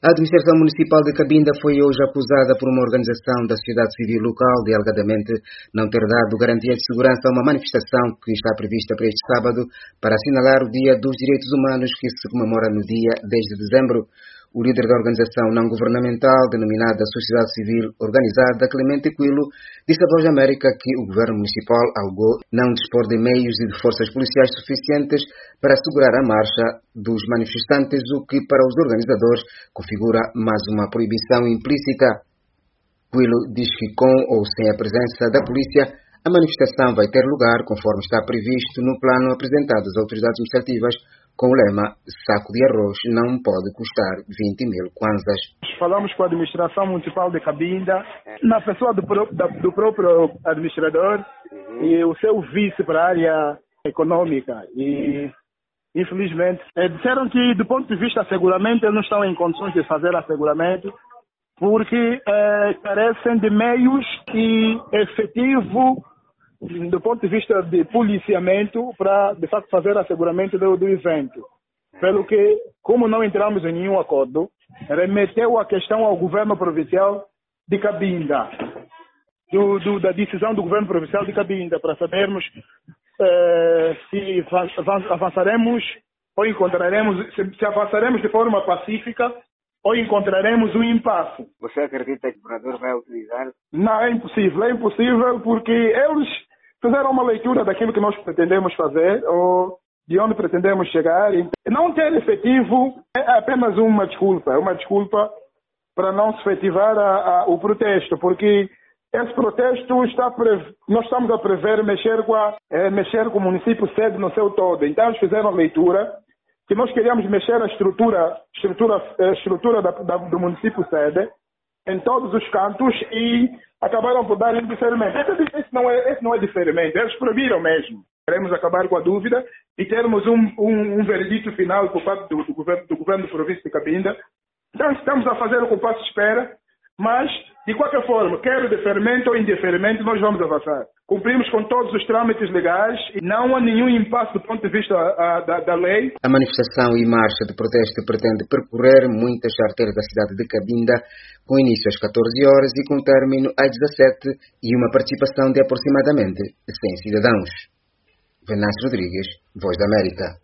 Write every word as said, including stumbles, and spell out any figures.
A administração municipal de Cabinda foi hoje acusada por uma organização da sociedade civil local de alegadamente não ter dado garantia de segurança a uma manifestação que está prevista para este sábado para assinalar o Dia dos Direitos Humanos que se comemora no dia dez de dezembro. O líder da organização não-governamental, denominada Sociedade Civil Organizada, Clemente Quilo, disse à Voz da América que o governo municipal alegou não dispor de meios e de forças policiais suficientes para assegurar a marcha dos manifestantes, o que para os organizadores configura mais uma proibição implícita. Quilo diz que com ou sem a presença da polícia, a manifestação vai ter lugar conforme está previsto no plano apresentado às autoridades administrativas, com o lema "Saco de arroz não pode custar vinte mil kwanzas". Falamos com a administração municipal de Cabinda, na pessoa do, pró da, do próprio administrador uhum. e o seu vice para a área econômica. E, infelizmente, é, disseram que, do ponto de vista de asseguramento, eles não estão em condições de fazer asseguramento, porque é, carecem de meios e efetivo do ponto de vista de policiamento para, de facto, fazer asseguramento do, do evento. Pelo que, como não entramos em nenhum acordo, remeteu a questão ao governo provincial de Cabinda, do, do, da decisão do governo provincial de Cabinda, para sabermos eh, se avançaremos ou encontraremos, se, se avançaremos de forma pacífica ou encontraremos um impasse. Você acredita que o governador vai utilizar? Não, é impossível. É impossível porque eles fizeram uma leitura daquilo que nós pretendemos fazer ou de onde pretendemos chegar. Não ter efetivo é apenas uma desculpa. É uma desculpa para não se efetivar a, a, o protesto, porque esse protesto está pre... nós estamos a prever mexer com, a, é, mexer com o município sede no seu todo. Então eles fizeram a leitura que nós queríamos mexer a estrutura, estrutura, a estrutura da, da, do município sede em todos os cantos e acabaram por dar indiferimento. Esse, esse, não é, esse não é diferimento, eles proibiram mesmo. Queremos acabar com a dúvida e termos um, um, um veredito final por parte do, do, governo, do governo do província de Cabinda. Então estamos a fazer o compasso de espera, mas de qualquer forma, quer o deferimento ou indiferimento, nós vamos avançar. Cumprimos com todos os trâmites legais e não há nenhum impasse do ponto de vista a, da, da lei. A manifestação e marcha de protesto pretende percorrer muitas artérias da cidade de Cabinda, com início às catorze horas e com término às dezassete e uma participação de aproximadamente cem cidadãos. Venâncio Rodrigues, Voz da América.